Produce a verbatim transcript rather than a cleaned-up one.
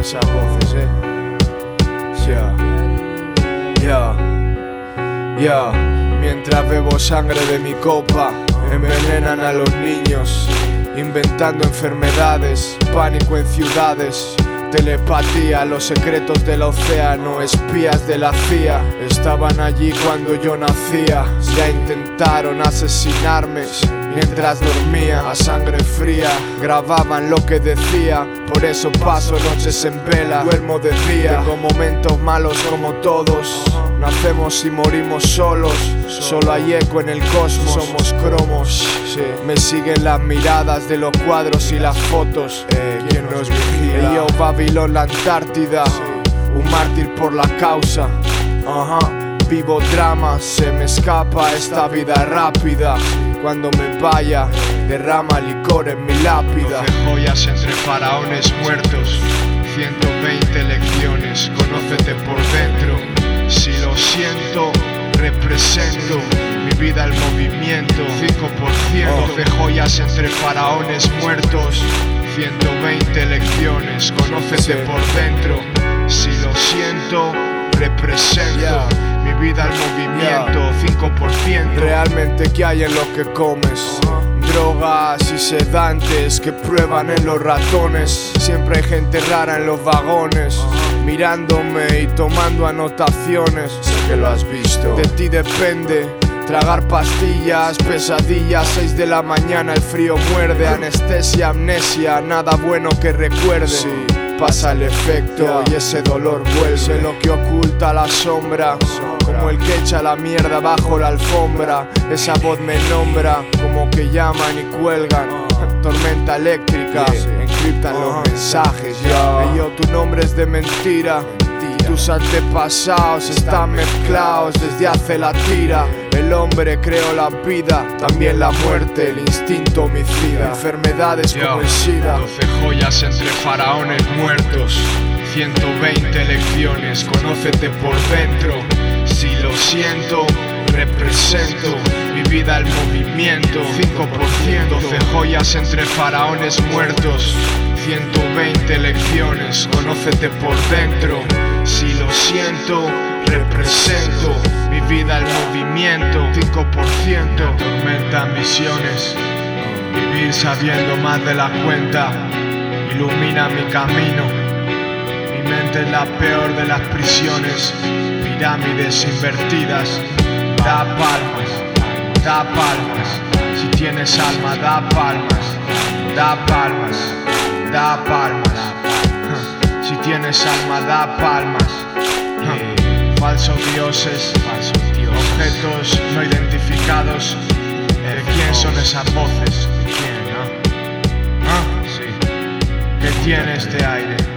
esas voces, eh. Ya, ya, ya. Mientras bebo sangre de mi copa, envenenan a los niños, inventando enfermedades, pánico en ciudades, telepatía, los secretos del océano, espías de la C I A. Estaban allí cuando yo nacía, ya intentaron asesinarme mientras dormía a sangre fría. Grababan lo que decía, por eso paso noches en vela, duermo de día. Tengo momentos malos como todos, nacemos y morimos solos, solo hay eco en el cosmos, somos cromos. Sí. Me siguen las miradas de los cuadros y las fotos. Eh, ¿Quién nos vigila? Yo, Babilón, la Antártida, sí. Un mártir por la causa. Ajá. Vivo drama, se me escapa esta vida rápida. Cuando me vaya, derrama licor en mi lápida. doce joyas entre faraones muertos, ciento veinte lecciones, conócete por dentro. Si lo siento, represento mi vida el movimiento, cinco por ciento. doce joyas entre faraones muertos, ciento veinte lecciones, conócete por dentro. Si lo siento, represento yeah. mi vida el movimiento, cinco por ciento. Realmente, ¿qué hay en lo que comes? Drogas y sedantes que prueban en los ratones. Siempre hay gente rara en los vagones, mirándome y tomando anotaciones. Sé que lo has visto. De ti depende tragar pastillas, pesadillas, seis de la mañana, el frío muerde. Anestesia, amnesia, nada bueno que recuerde. Sí. Pasa el efecto yeah. y ese dolor vuelve. Sé lo que oculta la sombra, como el que echa la mierda bajo la alfombra. Esa voz me nombra, como que llaman y cuelgan. Tormenta eléctrica, yeah. encriptan uh -huh. los mensajes. Yeah. Hey, yo, tu nombre es de mentira. Tus antepasados están mezclados desde hace la tira. El hombre creó la vida, también la muerte, el instinto homicida. Enfermedades Yo, como el SIDA. doce joyas entre faraones muertos, ciento veinte lecciones, conócete por dentro. Si lo siento, represento mi vida el movimiento, cinco por ciento. doce joyas entre faraones muertos, ciento veinte lecciones, conócete por dentro. Si lo siento, represento mi vida el movimiento, cinco por ciento. Tormenta misiones, vivir sabiendo más de la cuenta, ilumina mi camino. Mi mente es la peor de las prisiones, pirámides invertidas. Da palmas, da palmas, si tienes alma da palmas, da palmas, da palmas. Si tienes alma, da palmas. Eh, falsos dioses, falsos dioses, objetos no identificados. ¿De quién son esas voces? ¿De quién, no? ¿Ah? Sí. ¿Qué tiene este aire?